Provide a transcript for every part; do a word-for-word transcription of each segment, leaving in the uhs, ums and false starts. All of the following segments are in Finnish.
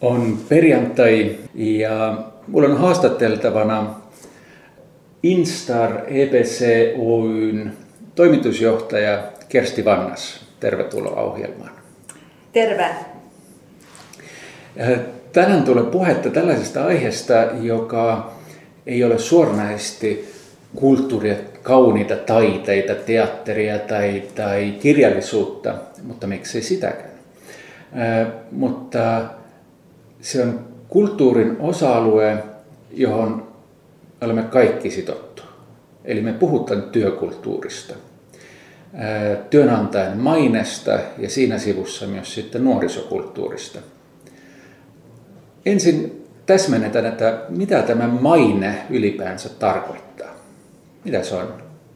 On perjantai ja mulla on haastateltavana Instar E B C Oyn toimitusjohtaja Kersti Vannas. Tervetuloa ohjelmaan. Terve. Tänään tulee puhetta tällaisesta aiheesta, joka ei ole suoranaisesti kulttuuria, kauniita taiteita, teatteria tai, tai kirjallisuutta, mutta miksei sitäkään. Äh, mutta se on kulttuurin osa-alue, johon olemme kaikki sidottu. Eli me puhutaan työkulttuurista, äh, työnantajan mainesta ja siinä sivussa myös sitten nuorisokulttuurista. Ensin täsmennetään, että mitä tämä maine ylipäänsä tarkoittaa. Mitä se on?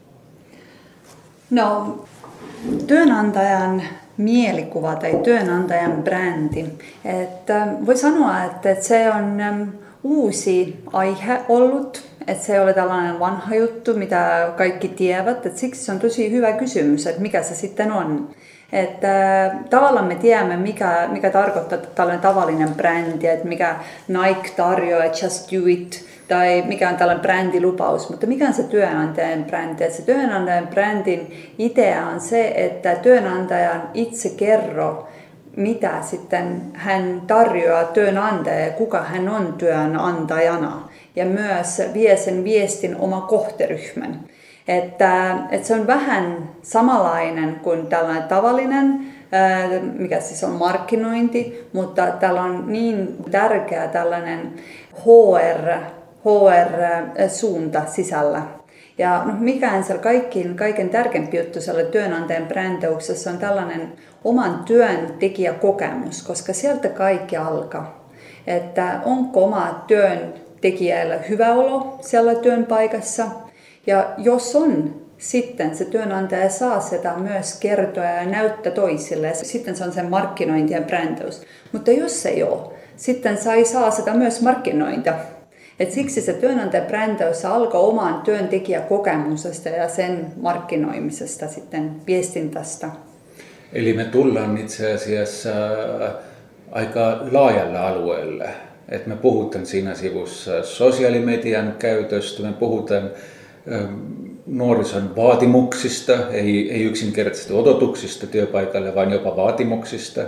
No, työnantajan mielikuva tai työnantajan brändi. Että voi sanoa, että se on uusi aihe ollut. Että se ei ole tällainen vanha juttu, mitä kaikki tiedät. Että siksi se on tosi hyvä kysymys, että mikä se sitten on. Että tavallaan me tiedämme, mikä, mikä tarkoittaa tällainen tavallinen brändi, että mikä Nike tarjoaa, just do it, tai mikä on tällainen brändilupaus, mutta mikä on se työnantajan brändi? Että se työnantajan brändin idea on se, että työnantajan itse kerro, mitä sitten hän tarjoaa työnantajalle ja kuka hän on työnantajana, ja myös vie sen viestin oma kohderyhmän. Että, että se on vähän samanlainen kuin tällainen tavallinen, mikä siis on markkinointi, mutta täällä on niin tärkeä tällainen H R, H R-suunta sisällä. Ja no, mikä on siellä kaikkein, kaiken tärkeämpi juttu siellä työnantajan brändäyksessä on tällainen oman työntekijäkokemus, koska sieltä kaikki alkaa. Että onko oma työntekijällä hyvä olo siellä työnpaikassa. Ja jos on, sitten se työnantaja saa sitä myös kertoa ja näyttää toisille. Sitten se on sen markkinointi ja brändäys. Mutta jos ei ole, sitten sai saa sitä myös markkinointia. Et siksi se työnantajan brändäys alkaa omaan työntekijäkokemuksesta ja sen markkinoimisesta, sitten viestintästä. Eli me tullaan itse asiassa aika laajalle alueelle. Et me puhutaan siinä sivussa sosiaalimedian käytöstä, me puhutaan nuorison vaatimuksista, ei, ei yksinkertaisesti odotuksista työpaikalle, vaan jopa vaatimuksista.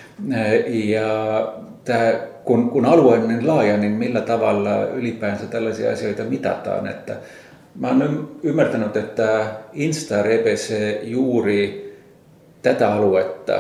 Ja tämä, kun, kun alue on niin laaja, niin millä tavalla ylipäänsä tällaisia asioita mitataan? Että mä olen ymmärtänyt, että Instar E B C juuri tätä aluetta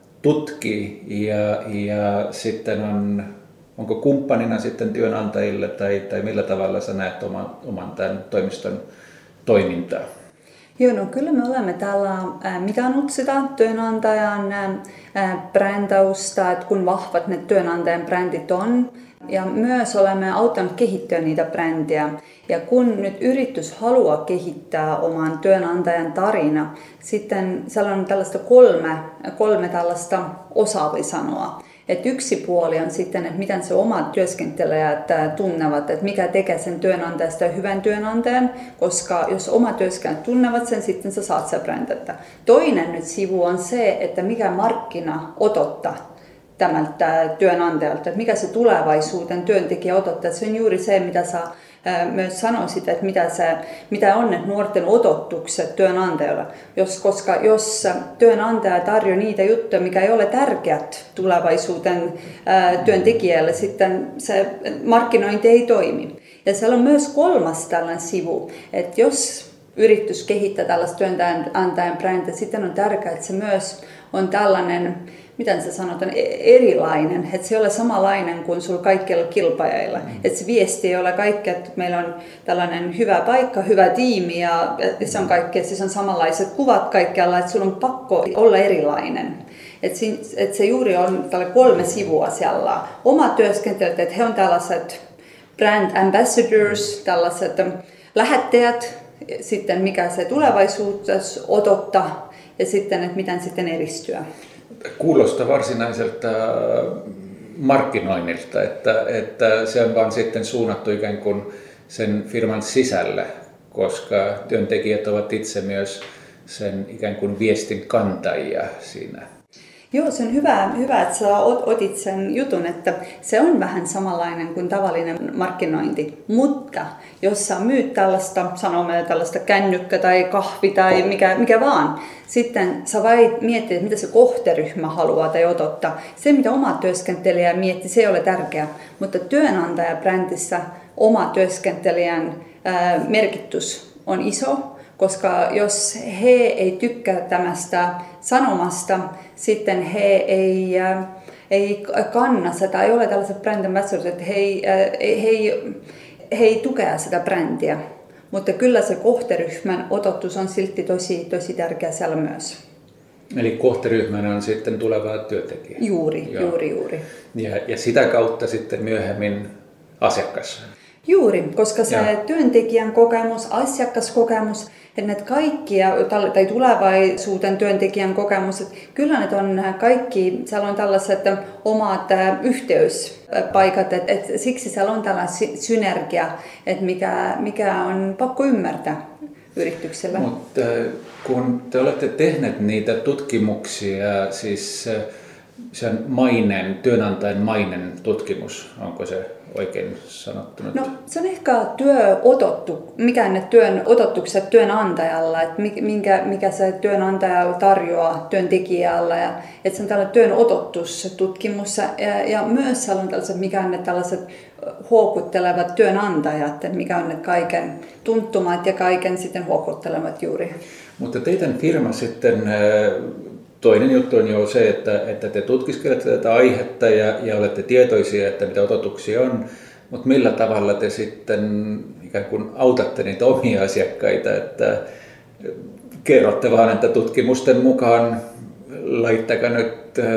tutkii ja, ja sitten on, onko kumppanina sitten työnantajille tai, tai millä tavalla sä näet oman, oman tämän toimiston toimintaa? Joo, no kyllä me olemme täällä äh, mitannut sitä työnantajan äh, brändäystä, että kun vahvat ne työnantajan brändit on. Ja myös olemme auttaneet kehittää niitä brändejä. Ja kun nyt yritys haluaa kehittää oman työnantajan tarina, sitten siellä on tällaista kolme, kolme tällaista osaa voi sanoa. Et yksi puoli on sitten, että miten se omat työskentelijät tunnevat, että mikä tekee sen työnantajasta hyvän työnantajan, koska jos oma työskentelijät tunnevat sen, sitten sä saat sen brändätä. Toinen nyt sivu on se, että mikä markkina odottaa tältä työnantajalta, että mikä se tulevaisuuden työntekijä odottaa. Se on juuri se, mitä sä myös sanoisit, että mitä, se, mitä on ne nuorten odotukset työnantajalla. Jos, koska jos työnantaja tarjoaa niitä juttuja, mikä ei ole tärkeät tulevaisuuden ää, työntekijälle, sitten se markkinointi ei toimi. Ja siellä on myös kolmas tällainen sivu, että jos yritys kehittää tällaista työnantajan brändiä, sitten on tärkeää, että se myös on tällainen, miten se sanotaan, erilainen, että se ei ole samanlainen kuin sulla kaikilla kilpailijilla. Mm. Että se viesti ei ole kaikki, että meillä on tällainen hyvä paikka, hyvä tiimi ja se on kaikki, siis on samanlaiset kuvat kaikkialla, että sulla on pakko olla erilainen. Että et se juuri on tällä kolme sivua siellä. Oma työskentely, että he on tällaiset brand ambassadors, tällaiset lähettäjät, sitten mikä se tulevaisuus odottaa ja sitten, että miten sitten edistyä. Kuulostaa varsinaiselta markkinoinnilta, että, että se on vaan sitten suunnattu ikään kuin sen firman sisällä, koska työntekijät ovat itse myös sen ikään kuin viestin kantajia siinä. Joo, se on hyvä, hyvä, että sä otit sen jutun, että se on vähän samanlainen kuin tavallinen markkinointi. Mutta jos sä myyt tällaista, sanomme tällaista kännykkä tai kahvi tai mikä, mikä vaan, sitten sä vai miettiä, että mitä se kohderyhmä haluaa tai odottaa. Se, mitä oma työskentelijä miettii, se ei ole tärkeää, mutta työnantajabrändissä oma työskentelijän ää, merkitys on iso. Koska jos he ei tykkää tämästä sanomasta, sitten he ei, ei kanna sitä, tai ei ole tällaiset brand ambassadors, että he ei, he, ei, he ei tukea sitä brändiä. Mutta kyllä se kohderyhmän odotus on silti tosi, tosi tärkeä siellä myös. Eli kohderyhmänä on sitten tulevaa työntekijä. Juuri, Joo. juuri, juuri. Ja, ja sitä kautta sitten myöhemmin asiakas. Juuri, koska se ja. työntekijän kokemus, asiakaskokemus, että ne kaikki, tai tulevaisuuden työntekijän kokemus, että kyllä ne on kaikki, siellä on tällaiset omat yhteyspaikat, että, että siksi siellä on tällainen synergia, että mikä, mikä on pakko ymmärtää yrityksellä. Mutta kun te olette tehneet niitä tutkimuksia, siis sen mainen, työnantajan mainen tutkimus, onko se oikein sanottu? No se on ehkä työodottu, mikä ne työn odotukset työnantajalla, että minkä, mikä se työnantaja tarjoaa työntekijällä ja että se on tällainen työn odotustutkimus ja, ja myös siellä on tällaiset, mikä on ne tällaiset huokuttelevat työnantajat, että mikä on ne kaiken tuntumat ja kaiken sitten huokuttelevat juuri. Mutta teidän firma sitten, toinen juttu on jo se, että, että te tutkiskelette tätä aihetta ja, ja olette tietoisia, että mitä odotuksia on, mutta millä tavalla te sitten ikään kuin autatte niitä omia asiakkaita, että kerrotte vaan, että tutkimusten mukaan laittakaa nyt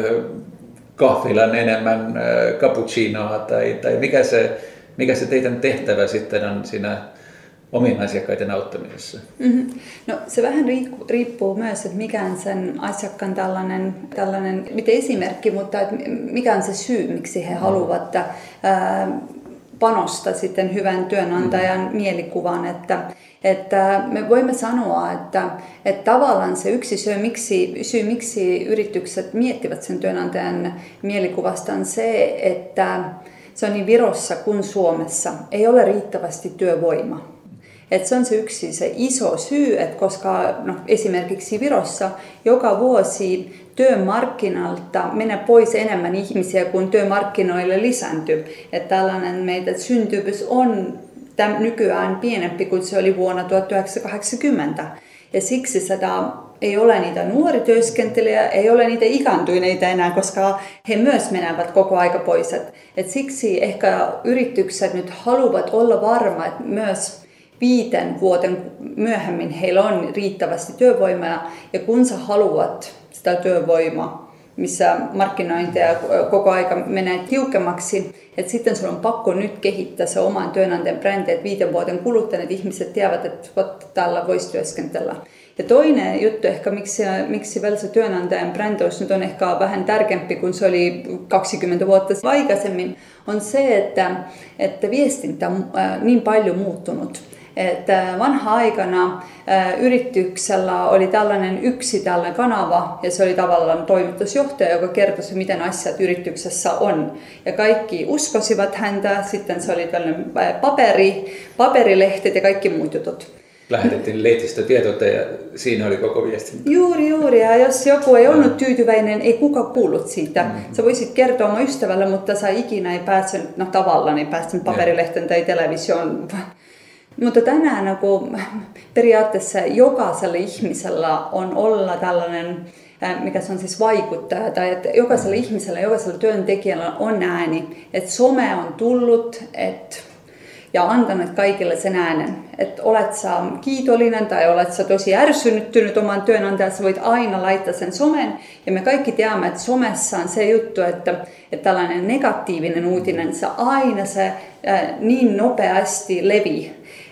kahvilan enemmän cappuccinoa tai, tai mikä, se, mikä se teidän tehtävä sitten on siinä omien asiakkaiden auttamisessa? Mm-hmm. No se vähän riippuu myös, että mikä on sen asiakkaan tällainen, tällainen miten esimerkki, mutta että mikä on se syy, miksi he haluavat ää, panostaa sitten hyvän työnantajan mm-hmm. mielikuvan, että että me voimme sanoa, että, että tavallaan se yksi syy miksi, syy, miksi yritykset miettivät sen työnantajan mielikuvasta on se, että se on niin Virossa kuin Suomessa ei ole riittävästi työvoimaa. Että se on se yksi se iso syy, että koska no, esimerkiksi Virossa joka vuosi työmarkkinalta menee pois enemmän ihmisiä kuin työmarkkinoille lisääntyy. Että tällainen meidän syntyvyys on Tämä nykyään pienempi kuin se oli vuonna tuhatyhdeksänsataakahdeksankymmentä. Ja siksi sitä ei ole niitä nuorityöskentelijä, ei ole niitä ikääntyneitä enää, koska he myös menevät koko aika pois. Et, et siksi ehkä yritykset nyt haluavat olla varma, että myös viiden vuoden myöhemmin heillä on riittävästi työvoimaa. Ja kun sä haluat sitä työvoimaa, missä markkinointia koko aika menee tiukemmaksi, että sitten sulla on pakko nyt kehittää se oman työnantajan brändi, että viiden vuoden kuluttua, että ihmiset tiedät, että tällä voisi työskentellä. Ja toinen juttu ehkä, miksi, miksi vielä se työnantajan brändäys nyt on ehkä vähän tärkeämpi kuin se oli kaksikymmentä vuotta aikaisemmin, on se, että, että viestintä on niin paljon muuttunut. Että vanha aikana ä, yrityksellä oli tällainen yksi tällainen kanava ja se oli tavallaan toimitusjohtaja, joka kertoi, miten asiat yrityksessä on. Ja kaikki uskosivat häntä, sitten se oli tällainen paperi, paperilehtet ja kaikki muut jutut. Lähetettiin lehdistötietoita ja siinä oli koko viestintä. Juuri, juuri. Ja jos joku ei ollut tyytyväinen, ei kukaan kuullut siitä. Mm-hmm. Sä voisit kertoa oma ystävälle, mutta sä ikinä ei päässyt, no tavallaan ei päässyt paperilehteen tai televisioon. Mutta tänään kun periaatteessa jokaisella ihmisellä on olla tällainen, mikä se on siis vaikuttaja, tai että jokaisella ihmisellä, jokaisella työntekijällä on ääni, että some on tullut et, ja antanut kaikille sen äänen. Että olet sä kiitollinen tai olet sä tosi ärsyntynyt oman työnantajan, sä voit aina laittaa sen somen. Ja me kaikki tiedämme, että somessa on se juttu, että, että tällainen negatiivinen uutinen, se aina se ää, niin nopeasti levii.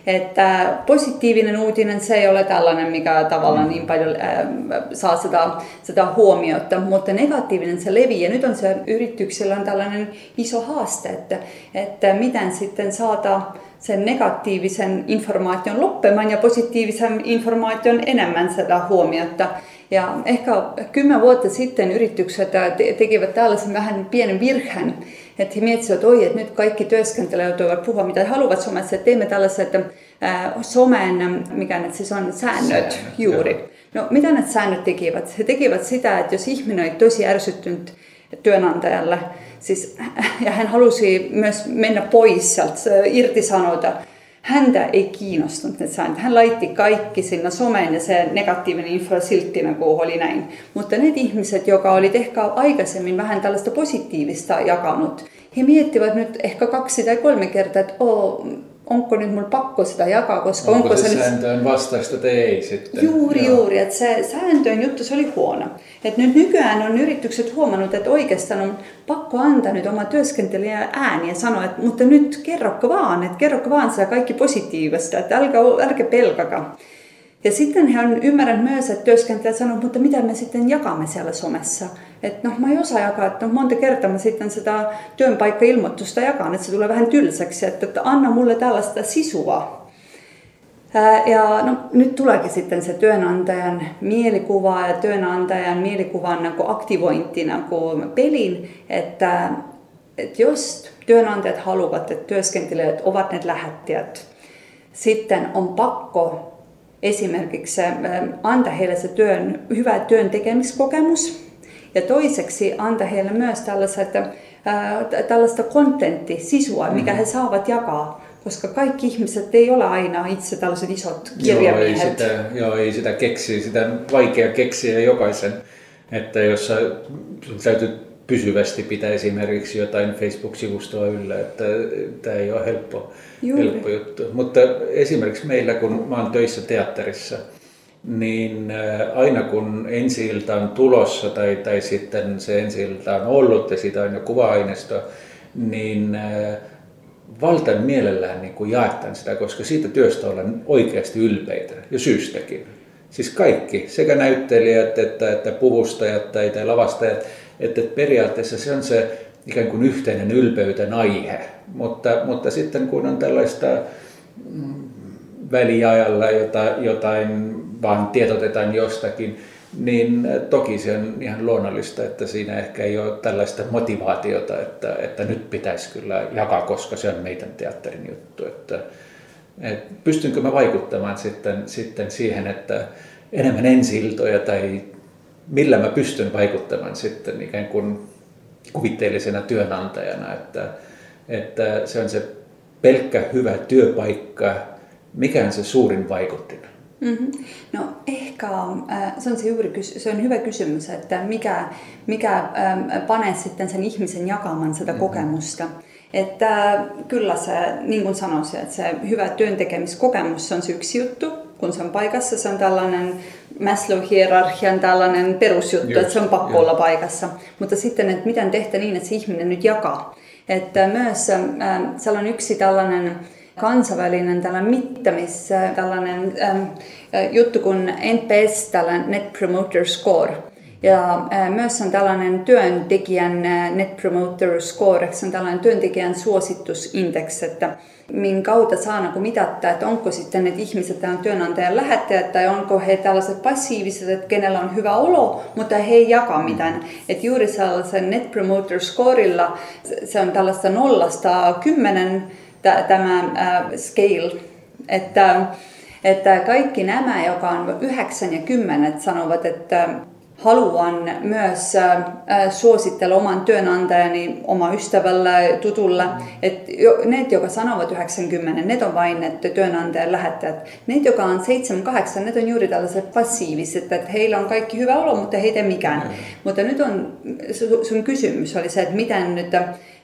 Että positiivinen uutinen, se ei ole tällainen, mikä tavallaan niin paljon ää, saa sitä, sitä huomiota, mutta negatiivinen se levii. Ja nyt on se yrityksellä on tällainen iso haaste, että, että miten sitten saada sen negatiivisen informaation loppumaan ja positiivisen informaation enemmän sitä huomiota. Ja ehkä kymmenen vuotta sitten yritykset tekivät tällaisen vähän pienen virheen, että he miettivät, että oi, että nyt kaikki työskentelevät voivat puhua mitä he haluavat somessa, että teemme tällaiset äh, somen, mikä ne siis on, säännöt, säännöt juuri. Joo. No mitä ne säännöt tekivät? He tekivät sitä, että jos ihminen oli tosi ärsyttynyt työnantajalle, siis, ja hän halusi myös mennä pois sieltä, irtisanota, häntä ei kiinnostunut ne säännöt. Hän laitti kaikki sinne someen ja se negatiivinen info silttinä, kun oli näin. Mutta ne ihmiset, jotka olivat ehkä aikaisemmin vähän tällaista positiivista jakanut, he miettivät nyt ehkä kaksi tai kolme kertaa, että oh, onko nyt mulla pakko sitä jakaa, koska onko, onko se, se sääntöön vastaista tai ei sitten. Juuri, Joo. juuri, että se sääntöön juttu se oli huono. Et nyt nykyään on yritykset huomannut, että oikeastaan on pakko antaa nyt oma työskentelijä ääni ja sanoa, että mutta nyt kerrokko vaan, että kerrokko vaan sitä kaikki positiivista, että älkää, älkää pelkäkä. Ja sitten he on ymmärrän myös, että työskentelijät sanoo, mutta mitä me sitten jakamme siellä somessa. Että no mä en osaa jakaa, että no, monta kertaa mä sitten sitä työpaikka-ilmoitusta jakan, että se tulee vähän tylsäksi, että, että anna mulle tällaista sisua. Ää, ja no, nyt tuleekin sitten se työnantajan mielikuva ja työnantajan mielikuvan niin kuin aktivointina kuin pelin, että, että jos työnantajat haluavat, että työskentelijät ovat ne lähettäjät, sitten on pakko esimerkiksi antaa heille se työn, hyvä työn tekemiskokemus ja toiseksi antaa heille myös tällaista, ää, tällaista kontenttia, sisua, mikä he saavat jakaa, koska kaikki ihmiset ei ole aina itse tällaiset isot kirjamiehet. Joo, ei sitä, joo, ei sitä keksiä, sitä on vaikea keksiä jokaisen, että jos sä, sun täytyy pysyvästi pitää esimerkiksi jotain Facebook-sivustoa yllä, että tämä ei ole helppo, helppo juttu. Mutta esimerkiksi meillä, kun mä oon töissä teatterissa, niin aina kun ensi-ilta on tulossa tai, tai sitten se ensi-ilta on ollut ja siitä on jo kuva-aineistoa, niin valtan mielellään niin kuin jaetaan sitä, koska siitä työstä ollaan oikeasti ylpeitä ja syystäkin. Siis kaikki, sekä näyttelijät että, että puvustajat tai, tai lavastajat, että periaatteessa se on se ikään kuin yhteinen ylpeyden aihe, mutta, mutta sitten kun on tällaista väliajalla jotain, jotain vaan tiedotetaan jostakin, niin toki se on ihan luonnollista, että siinä ehkä ei ole tällaista motivaatiota, että, että nyt pitäisi kyllä jakaa, koska se on meidän teatterin juttu. Että, että pystynkö mä vaikuttamaan sitten, sitten siihen, että enemmän ensi-iltoja tai millä mä pystyn vaikuttamaan sitten ikään kuin kuvitteellisena työnantajana, että, että se on se pelkkä hyvä työpaikka, mikä on se suurin vaikuttin? Mm-hmm. No ehkä äh, se on se juuri se on hyvä kysymys, että mikä, mikä äh, panee sitten sen ihmisen jakamaan sitä mm-hmm. kokemusta. Että kyllä se, niin kuin sanoisin, että se hyvä työntekemiskokemus on se yksi juttu, kun se on paikassa, se on tällainen Maslow-hierarkian tällainen perusjuttu, Just, että se on pakko olla paikassa. Mutta sitten, että miten tehdä niin, että se ihminen nyt jakaa. Että myös äh, siellä on yksi tällainen kansainvälinen tällainen mittamis, tällainen äh, juttu kuin N P S, tällainen Net Promoter Score. Ja äh, myös on tällainen työntekijän äh, Net Promoter Score, se on tällainen työntekijän suositusindeksi, että minkä kautta saa mitata, että onko sitten ne ihmiset tämän työnantajan lähettäjät tai onko he tällaiset passiiviset, että kenellä on hyvä olo, mutta he ei jakaa mitään. Että juuri sellaisen Net Promoter Scorella se on tällaista nollasta kymmenen tämä äh, scale, että, että kaikki nämä, joka on yhdeksän ja kymmenen, sanovat, että haluan myös äh, suosittella oman työnantajani, oma ystävällä, tutulla, että ne, jotka sanovat yhdeksänkymmentä, ne on vain että työnantajan lähettäjät. Ne, jotka on seitsemän kahdeksan, ne on juuri tällaiset passiiviset, että heillä on kaikki hyvä olo, mutta heitä ei mikään. Mm. Mutta nyt on, sun kysymys oli se, että miten nyt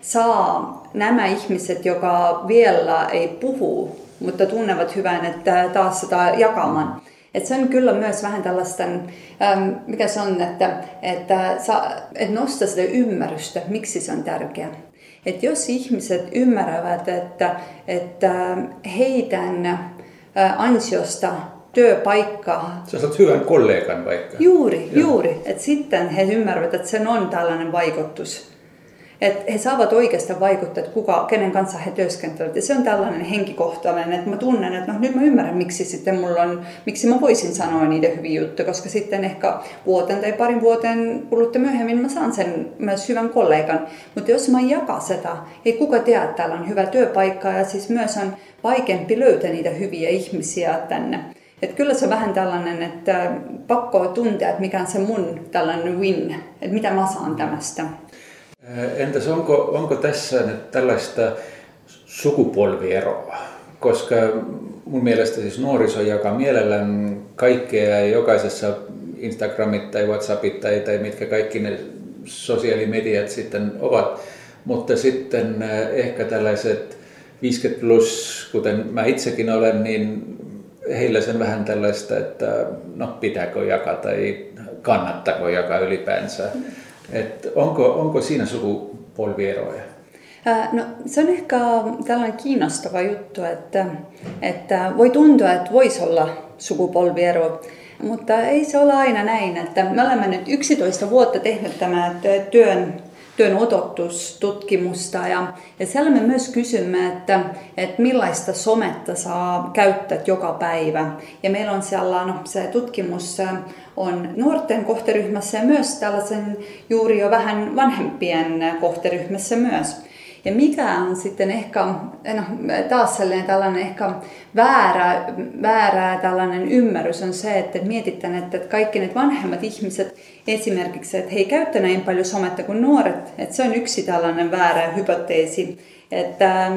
saa nämä ihmiset, jotka vielä ei puhu, mutta tunnevat hyvän, että taas sitä jakamaan. Että se on kyllä myös vähän tällaista, ähm, mikä se on, että, että, saa, että nostaa sitä ymmärrystä, miksi se on tärkeää. Että jos ihmiset ymmärrävät, että, että heidän ansiosta työpaikka... Sä saat hyvän kollegan vaikka. Juuri, Joo. juuri. Että sitten he ymmärrävät, että se on tällainen vaikutus. Että he saavat oikeastaan vaikuttaa, että kuka, kenen kanssa he työskentelevät. Ja se on tällainen henkikohtainen, että mä tunnen, että no, nyt mä ymmärrän, miksi sitten mulla on, miksi mä voisin sanoa niitä hyviä juttuja, koska sitten ehkä vuoten tai parin vuoteen kuluttua myöhemmin mä saan sen myös hyvän kollegan. Mutta jos mä jakan sitä, ei kuka tiedä, että täällä on hyvä työpaikka ja siis myös on vaikeampi löytää niitä hyviä ihmisiä tänne. Että kyllä se on vähän tällainen, että pakko tuntea, että mikä on se mun tällainen win, että mitä mä saan tämästä. Entäs onko, onko tässä nyt tällaista sukupolvieroa? Koska mun mielestä siis nuoriso jakaa mielellään kaikkea ja jokaisessa Instagramit tai Whatsappit tai, tai mitkä kaikki ne sosiaalimediat sitten ovat. Mutta sitten ehkä tällaiset viisikymmentä plus, kuten mä itsekin olen, niin heillä sen vähän tällaista, että no pitääkö jakaa tai kannattaako jakaa ylipäänsä. Et onko, onko siinä sukupolvieroja? No, se on ehkä tällainen kiinnostava juttu, että, että voi tuntua, että voisi olla sukupolviero, mutta ei se ole aina näin. Että me olemme nyt yksitoista vuotta tehnyt tämä työn, työn ototustutkimusta ja, ja siellä me myös kysymme, että, että millaista sometta saa käyttää joka päivä. Ja meillä on siellä, no, se tutkimus on nuorten kohderyhmässä ja myös tällaisen juuri jo vähän vanhempien kohderyhmässä myös. Ja mikä on sitten ehkä, no, taas sellainen tällainen ehkä väärä, väärä tällainen ymmärrys on se, että mietitään, että kaikki ne vanhemmat ihmiset esimerkiksi, että he ei käytä näin paljon sometta kuin nuoret. Että se on yksi tällainen väärä hypoteesi. Että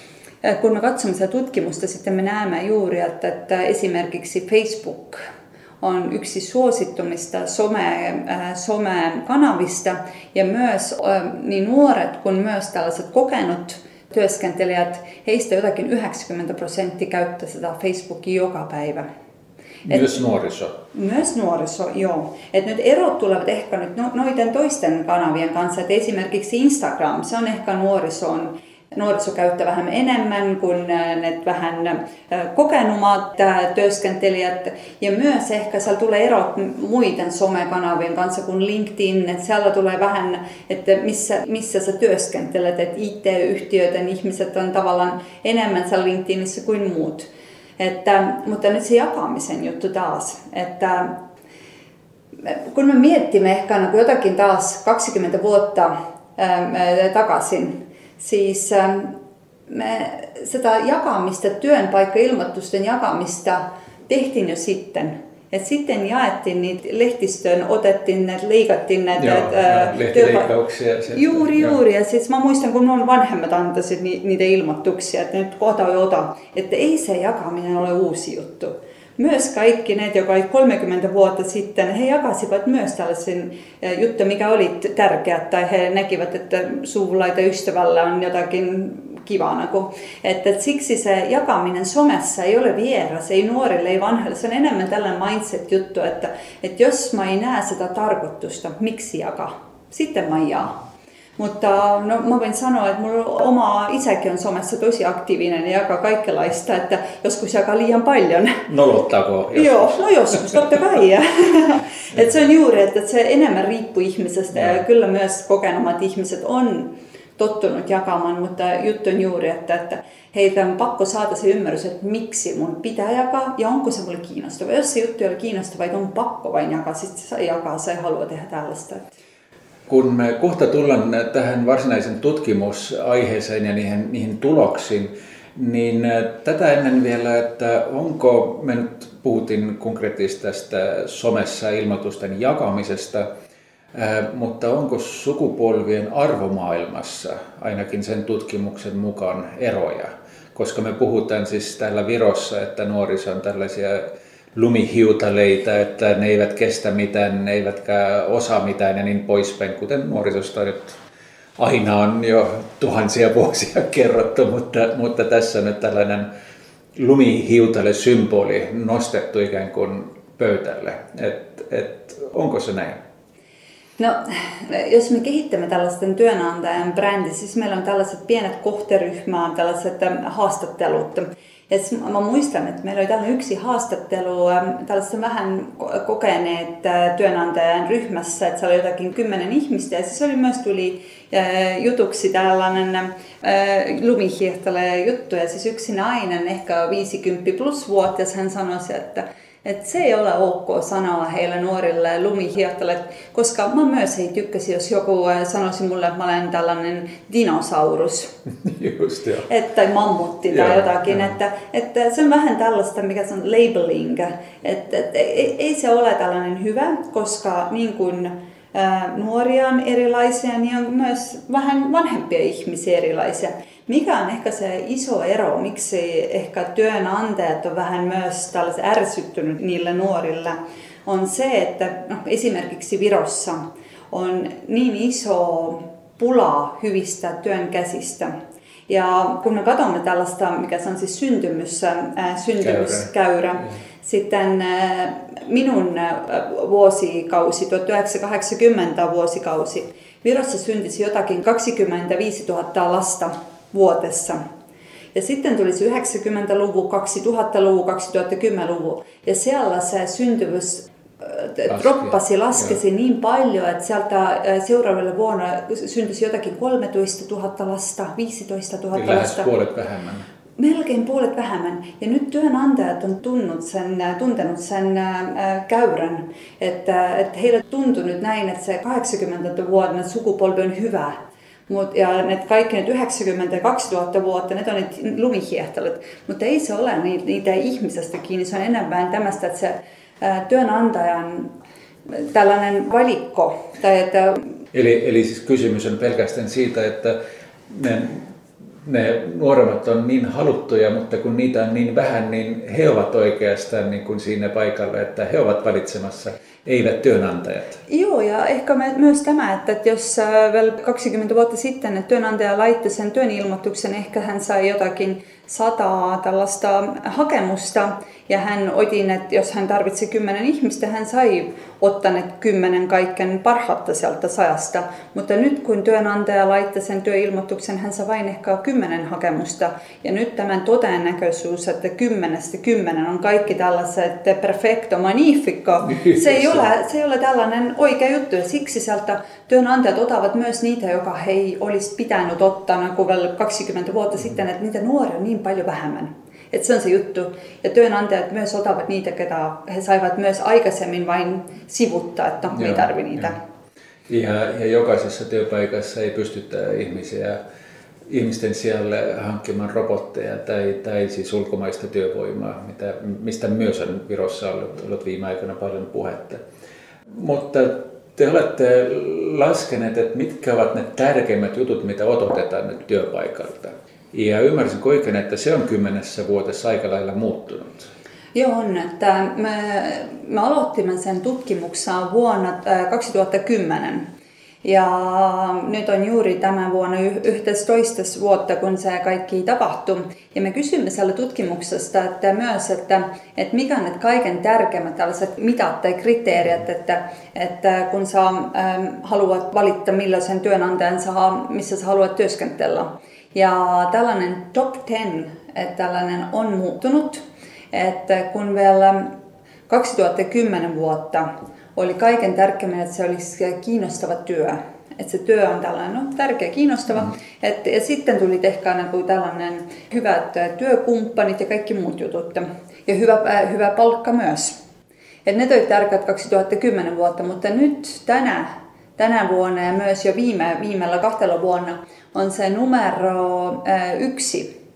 kun me katsomme sitä tutkimusta, sitten me näemme juuri, että, että esimerkiksi Facebook on yksi suosittumista some, äh, some-kanavista ja myös äh, niin nuoret kuin myös tällaiset kokenut työskentelijät, heistä jotakin yhdeksänkymmentä prosenttia käyttää sitä Facebookia joka päivä. Myös Et, nuoriso? Myös nuoriso, joo. Et nyt erot tulevat ehkä nyt no, noiden toisten kanavien kanssa, että esimerkiksi Instagram, se on ehkä nuorison Nuoriso käyttää vähän enemmän kuin ne vähän kokenummat työskentelijät. Ja myös ehkä siellä tulee erot muiden somekanavien kanssa kuin LinkedIn. Että siellä tulee vähän, että missä, missä sä työskentelet. Että I T-yhtiöiden ihmiset on tavallaan enemmän siellä LinkedInissä kuin muut. Että, mutta nyt se jakamisen juttu taas. Että kun me miettimme ehkä jotakin taas kaksikymmentä vuotta ää, takaisin, siis me sitä jakamista, työnpaikka-ilmoitusten jakamista tehtiin jo sitten. Et sitten jaettiin niitä lehtistöön, otettiin näitä, leikattiin näitä joo, ää, lehtileikkauksia. Työpa- juuri, joo. juuri. Ja siis mä muistan, kun mun vanhemmat antaisivat niitä ilmoituksia, että nyt ota ja ota. Että ei se jakaminen ole uusi juttu. Myös kaikki ne, jotka kolmekymmentä vuotta sitten, he jakasivat myös tällaisen juttu, mikä oli tärkeää, tai he näkivät, että suvulla tai ystävällä on jotakin kivana. Että siksi se jakaminen somessa ei ole vieras, ei nuorille, ei vanhalle. Se on enemmän tällainen mindset-juttu, että, että jos mä en näe sitä tarkoitusta, miksi jakaa, sitten mä jaa. Mutta no, mä voin sanoa, että mulla oma isäkin on somessa tosi aktiivinen ja jakaa kaikenlaista, että joskus jakaa liian paljon. Nolottaako joskus? Joo, no joskus, totta kai. Et se on juuri, että se enemmän riippuu ihmisestä ja, ja kyllä myös kokenemat ihmiset on tottunut jakamaan, mutta juttu on juuri, että, että heitä on pakko saada se ymmärrys, että miksi mun pitää jakaa ja onko se mulle kiinnostava. Jos se juttu ei ole kiinnostava, että on pakko vain jakaa, sitten se jakaa, se haluaa tehdä tällaista. Kun me kohta tullaan tähän varsinaisen tutkimusaiheeseen ja niihin, niihin tuloksiin, niin tätä ennen vielä, että onko, me nyt puhuttiin konkreettisesti tästä somessa ilmoitusten jakamisesta, mutta onko sukupolvien arvomaailmassa ainakin sen tutkimuksen mukaan eroja? Koska me puhutaan siis täällä Virossa, että nuoriso on tällaisia lumihiutaleita, että ne eivät kestä mitään, ne eivätkä osaa mitään ja niin poispäin, kuten nuorisosta nyt aina on jo tuhansia vuosia kerrottu, mutta, mutta tässä on nyt tällainen lumihiutale-symboli nostettu ikään kuin pöytälle. Et, et, onko se näin? No, jos me kehittämme tällaisten työnantajan brändi, siis meillä on tällaiset pienet kohderyhmää, tällaiset haastattelut. Et mä muistan, että meillä oli tällainen yksi haastattelu tällaisessa vähän kokeneet työnantajan ryhmässä, että se oli jotakin kymmenen ihmistä ja se oli myös tuli jutuksi tällainen lumihiehtolle juttu ja siis yksi nainen, ehkä viisikymmentä plus vuotias, hän sanoi, että Että se ei ole ok sanoa heille nuorille lumihiehtoille, koska mä myös ei tykkäsi, jos joku sanoisi mulle, että mä olen tällainen dinosaurus. Just, joo. Et, tai mammutti tai joo, jotakin. Että, että se on vähän tällaista, mikä se on labeling. Että, että ei, ei se ole tällainen hyvä, koska niin kuin ää, nuoria on erilaisia, niin on myös vähän vanhempia ihmisiä erilaisia. Mikä on ehkä se iso ero, miksi ehkä työnantajat on vähän myös tällaisen ärsyttynyt niille nuorille, on se, että no, esimerkiksi Virossa on niin iso pula hyvistä työnkäsistä. Ja kun me katsomme tällaista, mikä se on siis syntymys, ää, syntymyskäyrä, mm. sitten ää, minun vuosikausi, tuhatyhdeksänsataakahdeksankymmentä vuosikausi, Virossa syntisi jotakin kaksikymmentäviisituhatta lasta vuotessa. Ja sitten tulisi yhdeksänkymmentäluvun, kaksituhattaluvun, kaksituhattakymmenluvun ja siellä se syntyvyys Laski. droppasi, laskesi Joo. niin paljon, että sieltä seuraavalla vuonna syntyisi jotakin kolmetoistatuhatta lasta, viisitoistatuhatta Lähes lasta. puolet vähemmän. Melkein puolet vähemmän. Ja nyt työnantajat on tunnut sen, tuntenut sen ää, käyrän, että, että heille tuntuu nyt näin, että se kahdeksankymmentä vuoden sukupolvi on hyvä. Mut, ja ne kaikki ne yhdeksänkymmentä ja kaksituhatta vuotta, ne on ne lumihiehtoilut, mutta ei se ole niitä, niitä ihmisestä kiinni, se on enemmän tämmöistä, että se ää, työnantajan tällainen valikko. Tai että eli, eli siis kysymys on pelkästään siitä, että ne, ne nuoremmat on niin haluttuja, mutta kun niitä on niin vähän, niin he ovat oikeastaan niin kuin siinä paikalla, että he ovat valitsemassa. Eivät työnantajat. Joo, ja ehkä myös tämä, että jos vielä kaksikymmentä vuotta sitten että työnantaja laittoi sen työn ilmoituksen, ehkä hän sai jotakin sataa tällaista hakemusta, ja hän otin, että jos hän tarvitsi kymmenen ihmistä, hän sai ottaneet kymmenen kaiken parhaatta sieltä sajasta. Mutta nyt kun työnantaja laittoi sen työilmoituksen, hän sai vain ehkä kymmenen hakemusta. Ja nyt tämän todennäköisyys, että kymmenestä kymmenen on kaikki tällaiset perfecto, magnifico, se ei ole, se ei ole tällainen oikea juttu. Ja siksi sieltä työnantajat otavat myös niitä, joka he ei olisi pitänyt ottaa noin kuin kaksikymmentä vuotta sitten, että niitä nuoria on niin paljon vähemmän. Että se on se juttu. Ja työnantajat myös otavat niitä, ketä he saivat myös aikaisemmin vain sivuttaa, että no, ei tarvitse niitä. Ja, ja jokaisessa työpaikassa ei pystytä ihmisiä, ihmisten sijalle hankkimaan robotteja tai, tai siis ulkomaista työvoimaa, mitä, mistä myös on Virossa ollut, ollut viime aikoina paljon puhetta. Mutta te olette laskeneet, että mitkä ovat ne tärkeimmät jutut, mitä odotetaan nyt työpaikalta. Ja ymmärsin oikein, että se on kymmenessä vuodessa aika lailla muuttunut. Joo, on. Että me, me aloitimme sen tutkimuksen vuonna kaksituhattakymmenen. Ja nyt on juuri tämän vuonna yksitoista vuotta, kun se kaikki tapahtui. Ja me kysymme siellä tutkimuksesta että myös, että, että mikä on ne kaiken tärkeimmät tällaiset mitat tai kriteerit, että, että kun sä ähm, haluat valita millaisen työnantajan saa, missä sä haluat työskentellä. Ja tällainen top ten, että tällainen on muuttunut, että kun vielä kaksituhattakymmenen vuotta oli kaiken tärkeimmän, että se olisi kiinnostava työ. Että se työ on tällainen no, tärkeä, kiinnostava. Mm. Et, ja sitten tuli ehkä tällainen hyvät työkumppanit ja kaikki muut jutut. Ja hyvä, äh, hyvä palkka myös. Et ne toi tärkeät kaksituhattakymmenen vuotta, mutta nyt tänä, tänä vuonna ja myös jo viime, viimeillä kahtella vuonna on se numero äh, yksi.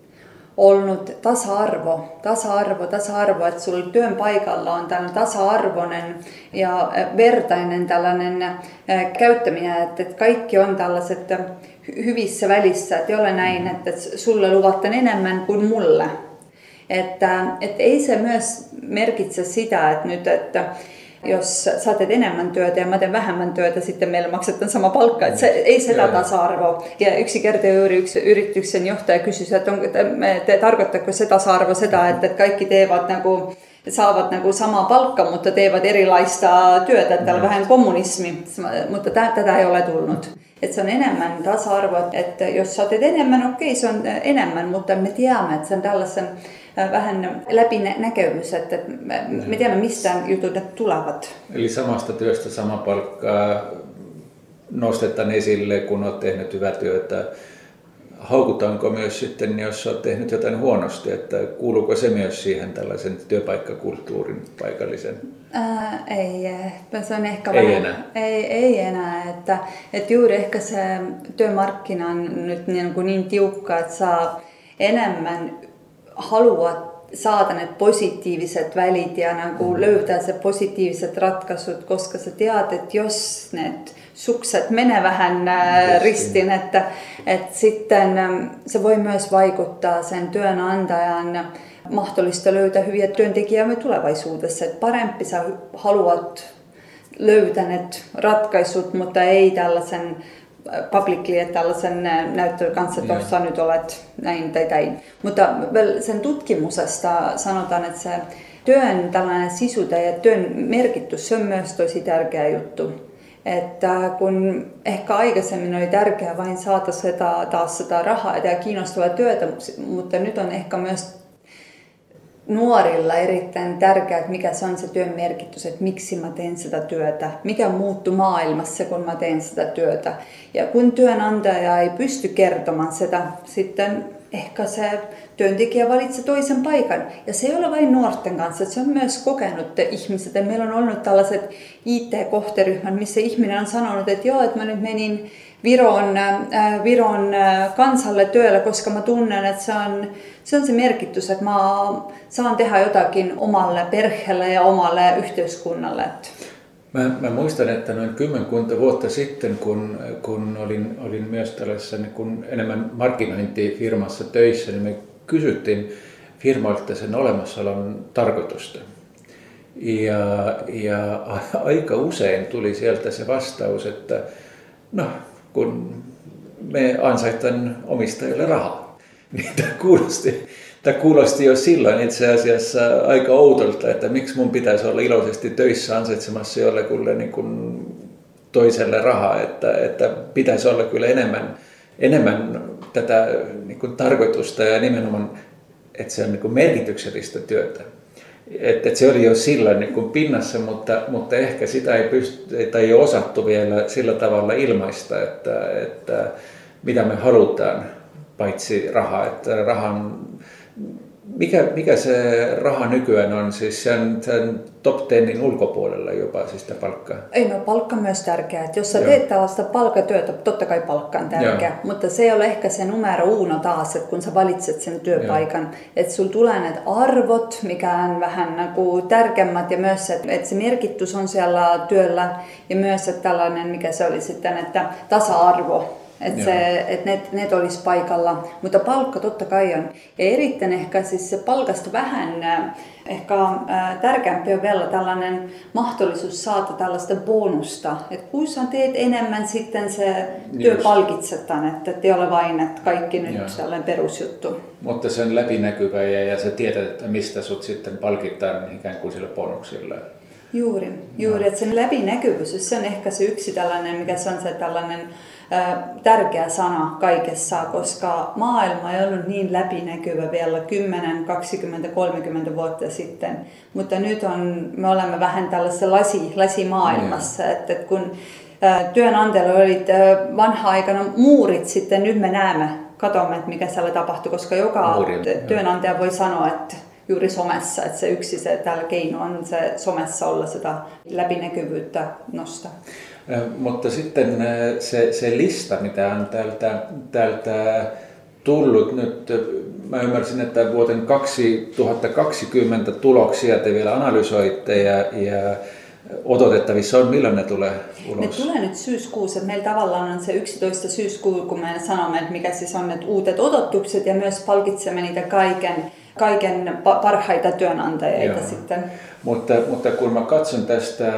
Ollut tasa-arvo, tasa-arvo, tasa-arvo, että sulla työn paikalla on tällainen tasa-arvoinen ja vertainen tällainen käyttäminen, että kaikki on tällaiset hyvissä välissä, että ei ole näin, että sulle luvataan enemmän kuin mulle. Että, että ei se myös merkitse sitä, että nyt, että jos sä teet enemmän työtä ja mä teen vähemmän työtä, sitten meillä maksetaan sama palkka. Että se, ei sitä tasa-arvoa. Ja yksi kerta juuri yksi yrityksen johtaja kysyi, että, on, että tarkoittaako se tasa-arvo sitä, että kaikki teevät niin kuin, saavat niin kuin samaa palkkaa, mutta teevät erilaista työtä. Täällä on vähän kommunismi, mutta tätä ei ole tullut. Että se on enemmän tasa-arvo, että jos sä teet enemmän, okei se on enemmän, mutta me tiedämme, että se on tällaisen vähän läpinäkyvyys, että me tiedämme mistä jutut tulevat. Eli samasta työstä sama palkkaa nostetaan esille, kun olet tehnyt hyvää työtä. Haukutaanko myös sitten, jos olet tehnyt jotain huonosti, että kuuluuko se myös siihen tällaisen työpaikkakulttuurin paikallisen? Ää, ei, se on ehkä ei vähän, enää. Ei, ei enää, että, että juuri ehkä se työmarkkina on nyt niin, kuin niin tiukka, että saa enemmän halua saada ne positiiviset välit ja niin kuin löytää se positiiviset ratkaisut, koska sä tiedät, että jos ne sukset menee vähän ristiin, että, että sitten se voi myös vaikuttaa sen työnantajan mahdollista löytää hyviä työntekijöitä tulevaisuudessa. Että parempi sä haluat löytää ne ratkaisut, mutta ei tällaisen publicly, että tällaisen näyttelyn kanssa, että tuossa nyt olet näin tai näin. Mutta sen tutkimusesta sanotaan, että se työn tällainen sisältö ja työn merkitys, se on myös tosi tärkeä juttu. Että kun ehkä aikaisemmin oli tärkeää vain saada sitä, taas sitä rahaa ja kiinnostavaa työtä, mutta nyt on ehkä myös nuorilla erittäin tärkeää, että mikä se on se työn merkitys, että miksi mä teen sitä työtä, mikä muuttuu maailmassa, kun mä teen sitä työtä. Ja kun työnantaja ei pysty kertomaan sitä, sitten ehkä se työntekijä valitsee toisen paikan. Ja se ei ole vain nuorten kanssa, se on myös kokenut ihmiset. Ja meillä on ollut tällaiset I T-kohteryhmät, missä ihminen on sanonut, että joo, että mä nyt menin Viron, äh, Viron äh, kansalle työllä, koska mä tunnen, että se on, se on se merkitys, että mä saan tehdä jotakin omalle perheelle ja omalle yhteiskunnalle. Mä, mä muistan, että noin kymmenkunta vuotta sitten, kun, kun olin, olin myös tällaisessa niin kun enemmän markkinointifirmassa töissä, niin me kysyttiin firmoilta sen olemassaolon tarkoitusta. Ja, ja aika usein tuli sieltä se vastaus, että no, kun me ansaitaan omistajille rahaa. Niin tämä kuulosti, tämä kuulosti jo silloin itse asiassa aika oudolta, että miksi mun pitäisi olla iloisesti töissä ansaitsemassa jollekulle niin kuin toiselle rahaa, että, että pitäisi olla kyllä enemmän, enemmän tätä niin kuin tarkoitusta ja nimenomaan, että se on niin kuin merkityksellistä työtä. Että et se oli jo silloin niin kuin pinnassa, mutta, mutta ehkä sitä ei, pysty, tai ei osattu vielä sillä tavalla ilmaista, että, että mitä me halutaan, paitsi rahaa. Että rahan, mikä, mikä se raha nykyään on? Siis sen, sen top tenin ulkopuolella jopa siis sitä palkkaa? Ei, no palkka on myös tärkeää. Että jos sä teet tällaista palkkatyötä, totta kai palkka on tärkeä. Joo. Mutta se ei ole ehkä se numero uno taas, että kun sä valitset sen työpaikan. Joo. Että sulla tulee ne arvot, mikä on vähän niin tärkeimmät ja myös, että, että se merkitys on siellä työllä ja myös, että tällainen, mikä se oli sitten, että tasa-arvo. Että se, et ne, ne olisi paikalla, mutta palkka totta kai on. Ja erittäin ehkä siis se palkasta vähän ehkä äh, tärkeämpi on vielä tällainen mahdollisuus saada tällaista bonusta. Että kun sä teet enemmän, sitten se työ palkitsetaan, että ei ole vain että kaikki nyt tällainen perusjuttu. Mutta se on läpinäkyvä ja, ja sä tiedät, että mistä sut sitten palkitaan ikään kuin sillä bonuksilla. Juuri, juuri. Että sen läpinäkyvyys, se on ehkä se yksi tällainen, mikä se on se tällainen tärkeä sana kaikessa, koska maailma ei ollut niin läpinäkyvä vielä kymmenen, kaksikymmentä, kolmekymmentä vuotta sitten. Mutta nyt on, me olemme vähän tällaisessa lasi, lasimaailmassa, mm. että kun työnantajalla oli vanha-aikana muurit, sitten nyt me näemme, katsomme, että mikä siellä tapahtui, koska joka Muurin, työnantaja voi sanoa, että juuri somessa, että se yksi se täällä keino on se somessa olla sitä läpinäkyvyyttä nostaa. Mutta sitten se, se lista, mitä on täältä, täältä tullut nyt, mä ymmärsin, että vuoden kaksituhattakaksikymmentä tuloksia te vielä analysoitte ja, ja odotettavissa on, milloin ne tulee ulos? Ne tulee nyt syyskuussa. Meillä tavallaan on se yksitoista syyskuuta, kun me sanomme, että mikä siis on ne uudet odotukset ja myös palkitsemme niitä kaiken, kaiken parhaita työnantajia sitten. Mutta, mutta kun mä katson tästä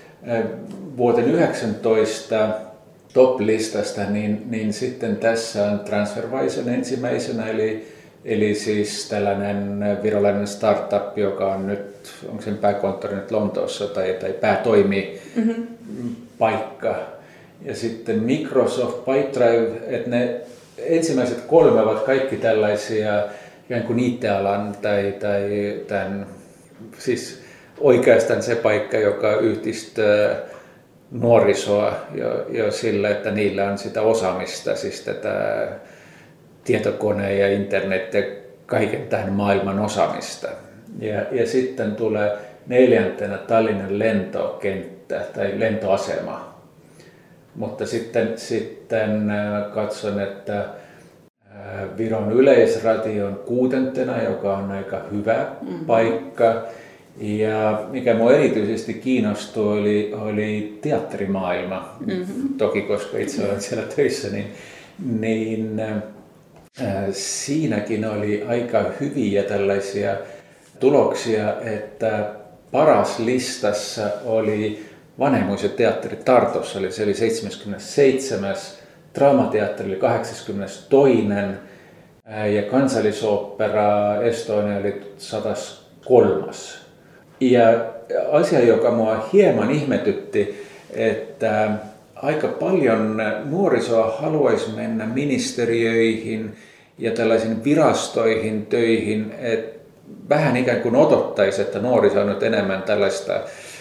vuoden yhdeksäntoista top-listasta, niin, niin sitten tässä on TransferWisen ensimmäisenä, eli Eli siis tällainen virolainen startup, joka on nyt, onko sen pääkonttori nyt Lontoossa tai, tai päätoimi mm-hmm. paikka. Ja sitten Microsoft, Pipedrive, että ne ensimmäiset kolme ovat kaikki tällaisia ikään kuin I T-alan tai, tai tämän, siis oikeastaan se paikka, joka yhdistää nuorisoa jo, jo sillä, että niillä on sitä osaamista, siis tätä tietokone ja internet ja kaiken tähän maailman osaamista. Ja, ja sitten tulee neljäntenä Tallinnan lentokenttä tai lentoasema. Mutta sitten, sitten katson, että Viron Yleisradio on kuutentena, joka on aika hyvä mm-hmm. paikka. Ja mikä minua erityisesti kiinnostui oli, oli teatterimaailma. Mm-hmm. Toki koska itse olen siellä töissä, niin, niin äh, siinäkin oli aika hyviä tällaisia tuloksia, että paras listassa oli Vanhemmuisen teatteri Tartossa, eli se oli seitsemänkymmentäseitsemän, Draamateatteri oli kahdeksankymmentäkaksi ja Kansallisooppera Estonia oli sata kolme. Ja asia, joka mua hieman ihmetytti, että aika paljon nuorisoa haluaisi mennä ministeriöihin ja tällaisiin virastoihin töihin, että vähän ikään kuin odottaisi, että nuoriso on nyt enemmän tällaista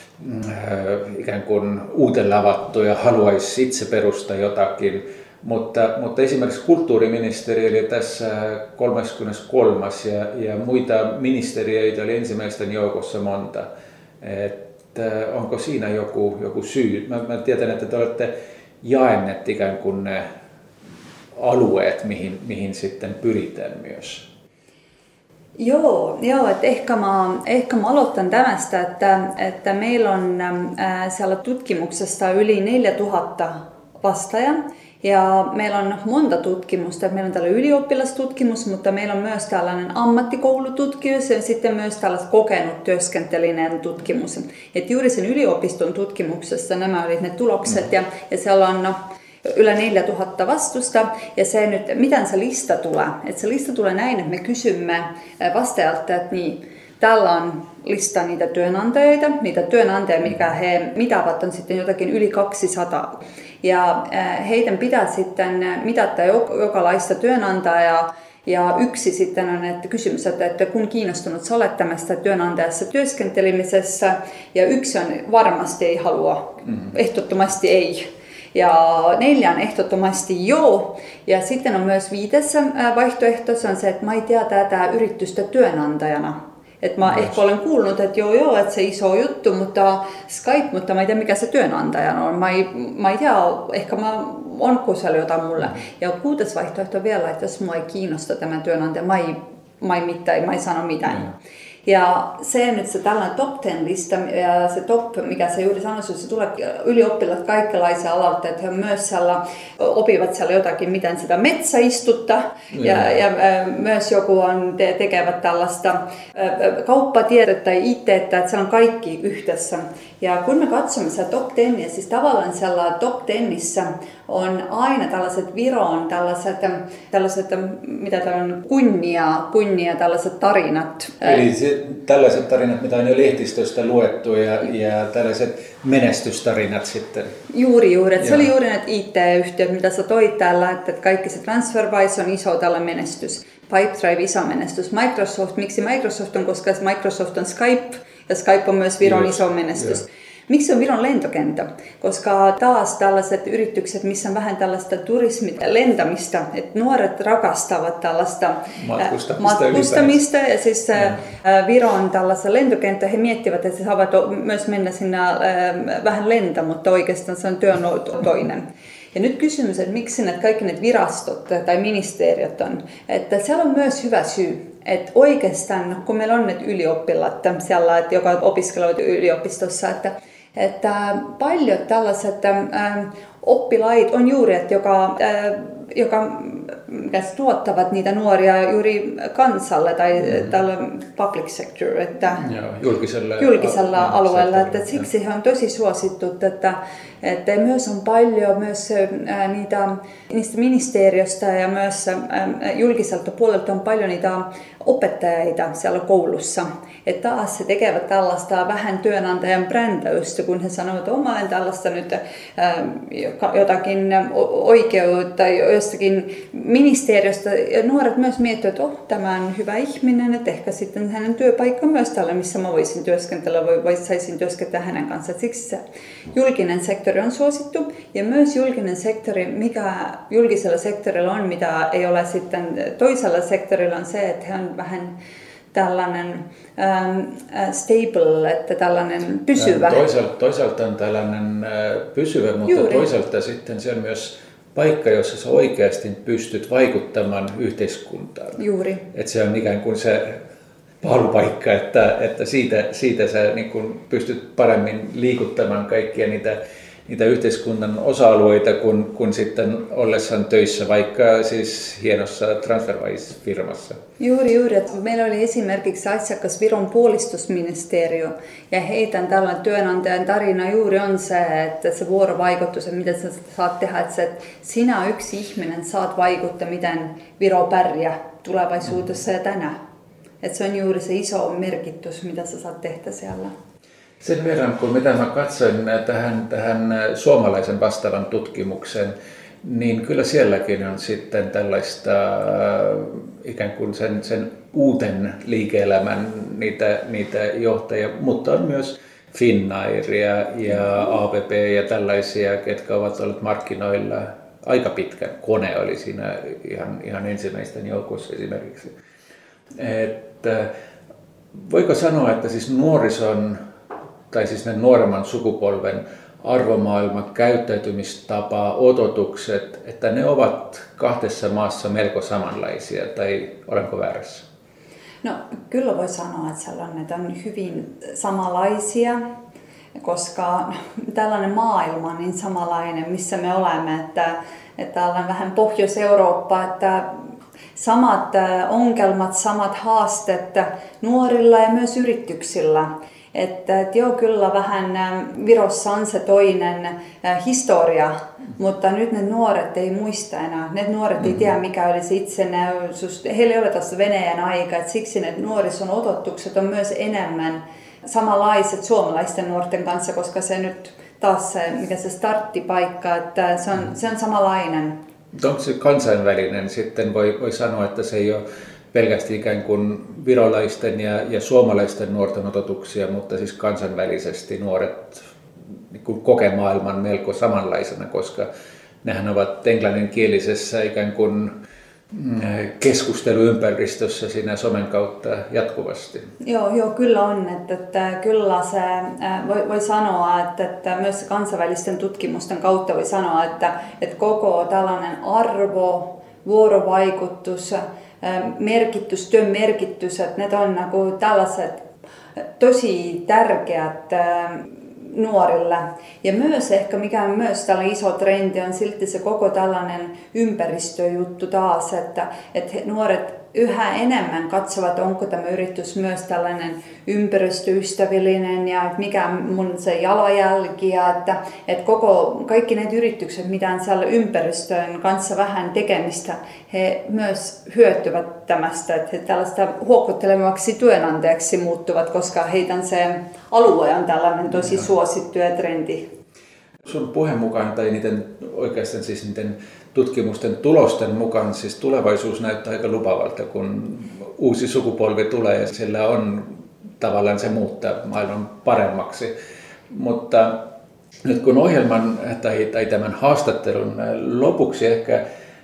ikään kuin uuteen lavattu ja haluaisi itse perustaa jotakin. Mutta, mutta esimerkiksi kulttuuriministeri oli tässä kolmaskymmeneskolmas ja, ja muita ministeriöitä oli ensimmäisten joukossa monta. Että onko siinä joku, joku syy? Mä, mä tiedän, että te olette jaenneet ikään kuin ne alueet, mihin, mihin sitten pyritään myös. Joo, joo että ehkä mä, ehkä mä aloitan tämästä, että, että meillä on ää, siellä tutkimuksessa yli neljätuhatta vastaajaa. Ja meillä on monta tutkimusta. Meillä on tällainen ylioppilastutkimus, mutta meillä on myös tällainen ammattikoulututkimus ja sitten myös tällainen kokenut työskentelinen tutkimus. Et juuri sen yliopiston tutkimuksessa nämä olivat ne tulokset ja, ja siellä on yli neljätuhatta vastusta. Ja se nyt, miten se lista tulee? Et se lista tulee näin, että me kysymme vastaajalta, että niin, täällä on lista niitä työnantajia, niitä työnantajia, mikä he mitävät on sitten jotakin yli kaksisataa. Ja heidän pitää sitten mitata jokalaista työnantajaa. Ja yksi sitten on että kysymys, että kun kiinnostunut sä olet tämästä työnantajassa työskentelemisessä. Ja yksi on varmasti ei halua, mm-hmm. ehdottomasti ei. Ja neljän ehdottomasti joo. Ja sitten on myös viidessä vaihtoehto, se on se, että mä ei tiedä tätä yritystä työnantajana. Että mä yes. ehkä olen kuullut, että joo joo, että se iso juttu, mutta Skype, mutta mä en tiedä mikä se työnantaja on. Mä ei, mä ei tiedä, ehkä mä onko siellä jotain mulle. Mm. Ja kuudes vaihtoehto vielä, että jos mua ei kiinnosta tämä työnantaja, mä ei, mä ei mitään, mä ei sano mitään. Mm. Ja se nyt se tällainen top ten lista ja se top, mikä se juuri sanoi, se tulee ylioppilaat kaikenlaisia alalta, että he myös siellä opivat siellä jotakin, miten sitä metsäistutta mm. ja, ja myös joku on, te, tekevät tällaista kauppatiedettä tai I T, että siellä on kaikki yhdessä. Ja kun me katsomme sitä top teniä, siis tavallaan siellä top tenissä on aina tällaiset Viron, tällaiset, tällaiset mitä on kunnia, kunnia, tällaiset tarinat. Eli se, tällaiset tarinat, mitä on jo lehtistöstä luettu ja, ja tällaiset menestystarinat sitten. Juuri, juuri. Että se oli juuri näitä I T-yhtiöt, mitä sä toit täällä, että kaikki se TransferWise on iso tällainen menestys. Pipedrive iso menestys. Microsoft, miksi Microsoft on, koska Microsoft on Skype ja Skype on myös Viron yes. iso menestys. Yeah. Miksi on Viron lentokenttä? Koska taas tällaiset yritykset, missä on vähän tällaista turismita, lentämistä, että nuoret rakastavat tällaista matkustamista, matkustamista ja siis mm. Viron tällaista lentokenttä, he miettivät, että he saavat myös mennä sinne vähän lentä, mutta oikeastaan se on työn toinen. Ja nyt kysymys, että miksi ne kaikki ne virastot tai ministeriöt on, että siellä on myös hyvä syy. Että oikeastaan, kun meillä on nyt ylioppilaat siellä, että joka opiskelevat yliopistossa, että, että paljon tällaiset äh, oppilaat on juuri, että joka, äh, joka tuottavat niitä nuoria juuri kansalle tai mm. tällä public sector, että Joo, julkisella, julkisella a- alueella, että siksi he on tosi suosittu, että, että myös on paljon myös ää, niitä, niistä ministeriöstä ja myös ää, julkiselta puolelta on paljon niitä opettajia siellä koulussa. Että taas he tekevät tällaista vähän työnantajan brändäystä, kun he sanovat, että oma olen tällaista nyt ää, jotakin oikeutta jostakin ministeriöstä. Ja nuoret myös miettivät, että oh, tämä on hyvä ihminen, että ehkä sitten hänen työpaikka myös tällä, missä mä voisin työskentellä, vai, vai saisin työskentellä hänen kanssaan. Siksi se julkinen sektori on suosittu ja myös julkinen sektori, mikä julkisella sektorilla on, mitä ei ole sitten toisella sektorilla, on se, että he on vähän tällainen ähm, stable, että tällainen pysyvä. Toisaalta, toisaalta on tällainen äh, pysyvä, mutta Juuri. toisaalta sitten se on myös paikka, jossa sä oikeasti pystyt vaikuttamaan yhteiskuntaan. Juuri. Että se on ikään kuin se paalupaikka, että, että siitä, siitä sä niin kuin pystyt paremmin liikuttamaan kaikkia niitä, niitä yhteiskunnan osa-alueita kuin, kuin sitten ollessaan töissä vaikka siis hienossa TransferWise-firmassa. Juuri, juuri. Että meillä oli esimerkiksi asiakas Viron puolustusministeriö ja heidän tällainen työnantajan tarina juuri on se, että se vuorovaikutus ja mitä sä saat tehdä, että, se, että sinä yksi ihminen saat vaikuttaa, miten Viro pärjää tulevaisuudessa ja tänään. Että se on juuri se iso merkitys, mitä sä saat tehdä siellä. Sen verran, kun mitä mä katsoin tähän, tähän suomalaisen vastaavan tutkimuksen, niin kyllä sielläkin on sitten tällaista ikään kuin sen, sen uuden liike-elämän niitä, niitä johtajia, mutta on myös Finnairia ja A B B ja tällaisia, ketkä ovat olleet markkinoilla aika pitkä. Kone oli siinä ihan, ihan ensimmäisten joukossa esimerkiksi. Että, voiko sanoa, että siis nuorison tai siis ne nuoremman sukupolven arvomaailma, käyttäytymistapa, odotukset, että ne ovat kahdessa maassa melko samanlaisia, tai olenko väärässä? No kyllä voi sanoa, että sellainen on hyvin samanlaisia, koska tällainen maailma on niin samanlainen, missä me olemme, että, että ollaan vähän Pohjois-Eurooppa, että samat ongelmat, samat haasteet nuorilla ja myös yrityksillä. Että, että joo, kyllä vähän Virossa on se toinen äh, historia, mutta nyt ne nuoret ei muista enää. Ne nuoret ei tiedä, mikä oli se itsenäisyys. Heillä ei ole tässä Venäjän aika, että siksi ne nuorison odotukset on myös enemmän samanlaiset suomalaisten nuorten kanssa, koska se nyt taas se, mikä se starttipaikka, että se on, se on samanlainen. Onko se kansainvälinen sitten? Voi, voi sanoa, että se ei ole pelkästään ikään kuin virolaisten ja, ja suomalaisten nuorten odotuksia, mutta siis kansainvälisesti nuoret niin kuin kokee maailman melko samanlaisena, koska nehän ovat englanninkielisessä ikään kuin keskusteluympäristössä siinä somen kautta jatkuvasti. Joo, joo kyllä on. Että, että kyllä se, voi, voi sanoa, että, että myös kansainvälisten tutkimusten kautta voi sanoa, että, että koko tällainen arvo, vuorovaikutus, merkitys, työn merkitys, että ne on niin tällaiset tosi tärkeät nuorille. Ja myös ehkä, mikä on myös tällainen iso trendi, on silti se koko tällainen ympäristöjuttu taas, että, että nuoret yhä enemmän katsovat, onko tämä yritys myös tällainen ympäristöystävällinen ja mikä on mun se jalanjälki ja että, että koko, kaikki ne yritykset, mitä on siellä ympäristön kanssa vähän tekemistä, he myös hyötyvät tämästä, että he tällaista huokottelevaksi työnantajaksi muuttuvat, koska heidän se alue on tällainen tosi suosittu ja trendi. Sun puheen mukaan tai niiden oikeastaan siis niiden tutkimusten tulosten mukaan siis tulevaisuus näyttää aika lupavalta, kun uusi sukupolvi tulee ja sillä on tavallaan se muuttaa maailman paremmaksi. Mutta nyt kun ohjelman tai, tai tämän haastattelun lopuksi ehkä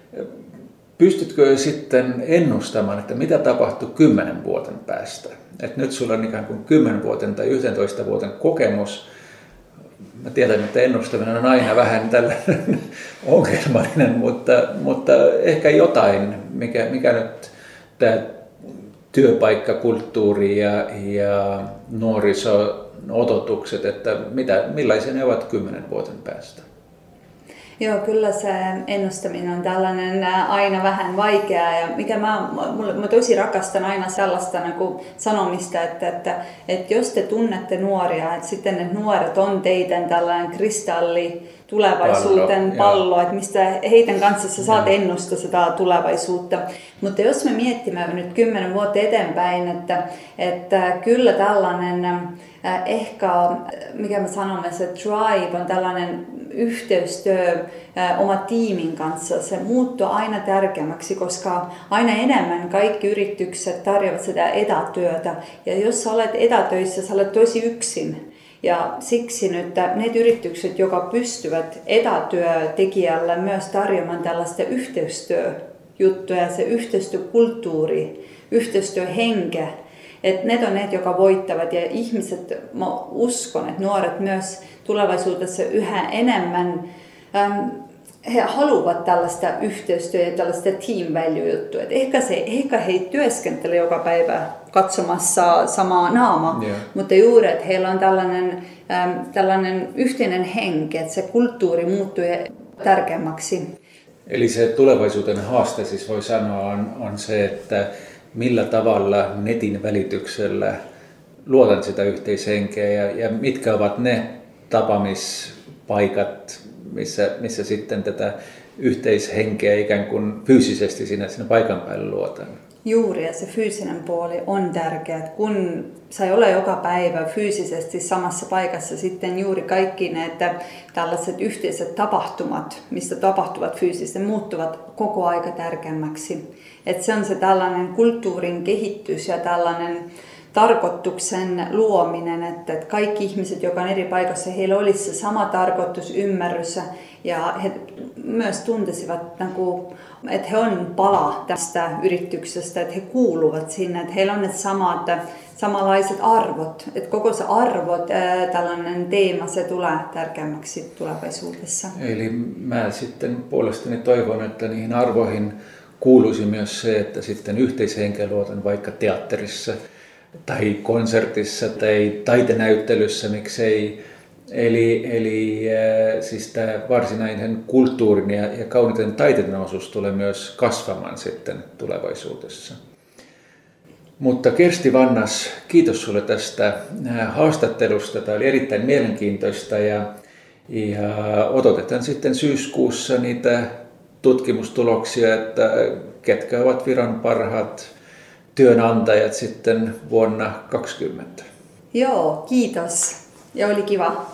pystytkö sitten ennustamaan, että mitä tapahtuu kymmenen vuoden päästä? Et nyt sulla on ikään kuin kymmenen vuoden tai yksitoista vuoden kokemus. Mä tiedän, että ennustaminen on aina vähän tällainen ongelmallinen, mutta, mutta ehkä jotain, mikä, mikä nyt tämä työpaikkakulttuuri ja, ja nuoriso-odotukset, että mitä, millaisia ne ovat kymmenen vuoden päästä? Joo, kyllä se ennustaminen on tällainen aina vähän vaikeaa ja mikä mä, mä tosi rakastan aina sellaista niin kuin sanomista, että, että, että jos te tunnette nuoria, että sitten ne nuoret on teidän tällainen kristalli tulevaisuuden pallo, pallo että mistä heidän kanssa sä saat ennustaa sitä tulevaisuutta. Mutta jos me miettimme nyt kymmenen vuotta eteenpäin, että, että kyllä tällainen äh, ehkä, mikä me sanomme, se drive on tällainen yhteistyö äh, oma tiimin kanssa, se muuttuu aina tärkeämmäksi, koska aina enemmän kaikki yritykset tarjoavat sitä etätyötä. Ja jos sä olet etätöissä, sä olet tosi yksin. Ja siksi nyt ne yritykset, jotka pystyvät etätyötekijällä myös tarjoamaan tällaista yhteistyöjuttuja, se yhteistyökulttuuri, yhteistyöhenke, että ne on ne, jotka voittavat ja ihmiset, mä uskon, että nuoret myös tulevaisuudessa yhä enemmän äm, he haluavat tällaista yhteistyötä ja tällaista team value-juttua. Et ehkä, se, ehkä he työskentelee joka päivä katsomassa samaa naamaa, yeah. mutta juuri, että heillä on tällainen, äm, tällainen yhteinen henki, että se kulttuuri muuttuu tärkeämmäksi. Eli se tulevaisuuden haaste, siis voi sanoa, on, on se, että millä tavalla netin välityksellä luotan sitä yhteishenkeä ja, ja mitkä ovat ne tapaamispaikat, missä, missä sitten tätä yhteishenkeä ikään kuin fyysisesti siinä, siinä paikan päällä luotan. Juuri, ja se fyysinen puoli on tärkeä, että kun sä ei ole joka päivä fyysisesti samassa paikassa, sitten juuri kaikki ne, että tällaiset yhteiset tapahtumat, mistä tapahtuvat fyysisesti, muuttuvat koko aika tärkeämmäksi. Että se on se tällainen kulttuurin kehitys ja tällainen tarkoituksen luominen, että kaikki ihmiset, jotka on eri paikassa, heillä olisi se sama tarkoitus, ymmärrys ja he myös tuntisivat, että he on pala tästä yrityksestä, että he kuuluvat sinne, että heillä on ne samat, samanlaiset arvot, että koko se arvot, tällainen teema, se tulee tärkeämmäksi tulevaisuudessa. Eli mä sitten puolestani toivon, että niihin arvoihin kuuluisi myös se, että sitten yhteishenkeä luotan vaikka teatterissa tai konsertissa tai taitenäyttelyssä, miksei. Eli, eli äh, siis tämä varsinainen kulttuurin ja, ja kauniiden taiteiden osuus tulee myös kasvamaan sitten tulevaisuudessa. Mutta Kersti Vannas, kiitos sulle tästä haastattelusta. Tämä oli erittäin mielenkiintoista ja, ja odotetaan sitten syyskuussa niitä tutkimustuloksia, että ketkä ovat viran parhaat työnantajat sitten vuonna kaksikymmentä. Joo, kiitos. Ja oli kiva.